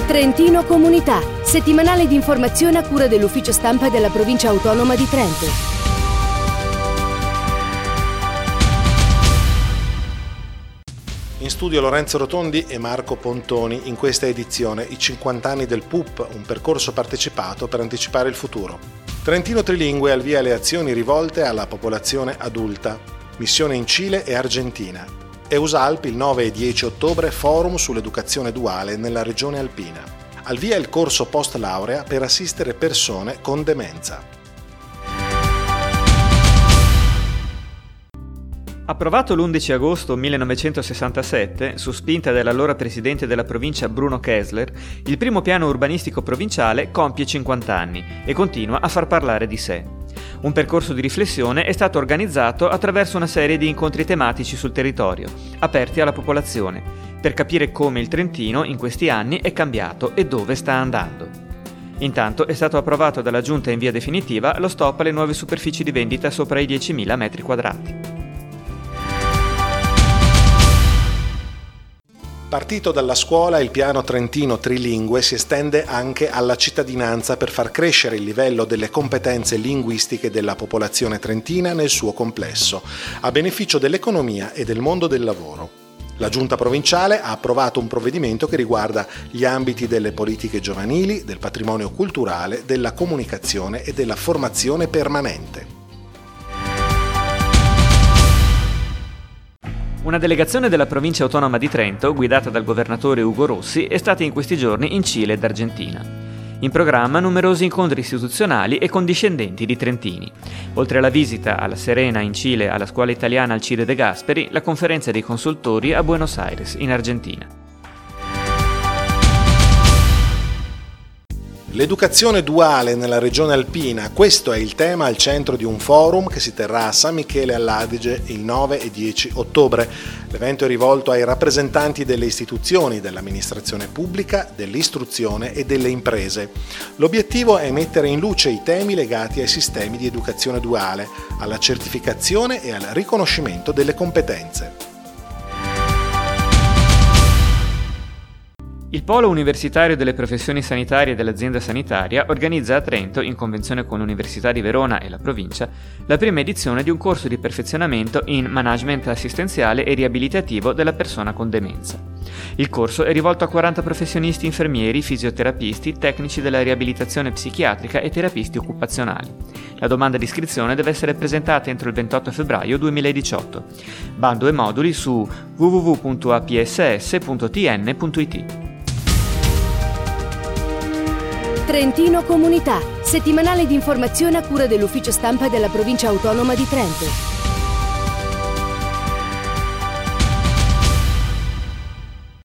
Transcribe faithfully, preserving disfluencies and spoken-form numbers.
Trentino Comunità, settimanale di informazione a cura dell'Ufficio Stampa della Provincia Autonoma di Trento. In studio Lorenzo Rotondi e Marco Pontoni. In questa edizione i cinquanta anni del P U P, un percorso partecipato per anticipare il futuro. Trentino Trilingue al via le azioni rivolte alla popolazione adulta. Missione in Cile e Argentina. EUSALP il nove e dieci ottobre, forum sull'educazione duale nella regione alpina. Al via il corso post laurea per assistere persone con demenza. Approvato l'undici agosto millenovecentosessantasette, su spinta dell'allora presidente della provincia Bruno Kessler, il primo piano urbanistico provinciale compie cinquanta anni e continua a far parlare di sé. Un percorso di riflessione è stato organizzato attraverso una serie di incontri tematici sul territorio, aperti alla popolazione, per capire come il Trentino in questi anni è cambiato e dove sta andando. Intanto è stato approvato dalla Giunta in via definitiva lo stop alle nuove superfici di vendita sopra i diecimila metri quadrati. Partito dalla scuola, il piano Trentino Trilingue si estende anche alla cittadinanza per far crescere il livello delle competenze linguistiche della popolazione trentina nel suo complesso, a beneficio dell'economia e del mondo del lavoro. La Giunta provinciale ha approvato un provvedimento che riguarda gli ambiti delle politiche giovanili, del patrimonio culturale, della comunicazione e della formazione permanente. Una delegazione della provincia autonoma di Trento, guidata dal governatore Ugo Rossi, è stata in questi giorni in Cile ed Argentina. In programma numerosi incontri istituzionali e condiscendenti di trentini. Oltre alla visita alla Serena in Cile alla scuola italiana Alcide De Gasperi, la conferenza dei consultori a Buenos Aires, in Argentina. L'educazione duale nella regione alpina, questo è il tema al centro di un forum che si terrà a San Michele all'Adige il nove e dieci ottobre. L'evento è rivolto ai rappresentanti delle istituzioni, dell'amministrazione pubblica, dell'istruzione e delle imprese. L'obiettivo è mettere in luce i temi legati ai sistemi di educazione duale, alla certificazione e al riconoscimento delle competenze. Il Polo Universitario delle Professioni Sanitarie dell'Azienda Sanitaria organizza a Trento, in convenzione con l'Università di Verona e la provincia, la prima edizione di un corso di perfezionamento in management assistenziale e riabilitativo della persona con demenza. Il corso è rivolto a quaranta professionisti infermieri, fisioterapisti, tecnici della riabilitazione psichiatrica e terapisti occupazionali. La domanda di iscrizione deve essere presentata entro il ventotto febbraio duemiladiciotto. Bando e moduli su w w w punto a p s s punto t n punto i t. Trentino Comunità, settimanale di informazione a cura dell'Ufficio Stampa della Provincia Autonoma di Trento.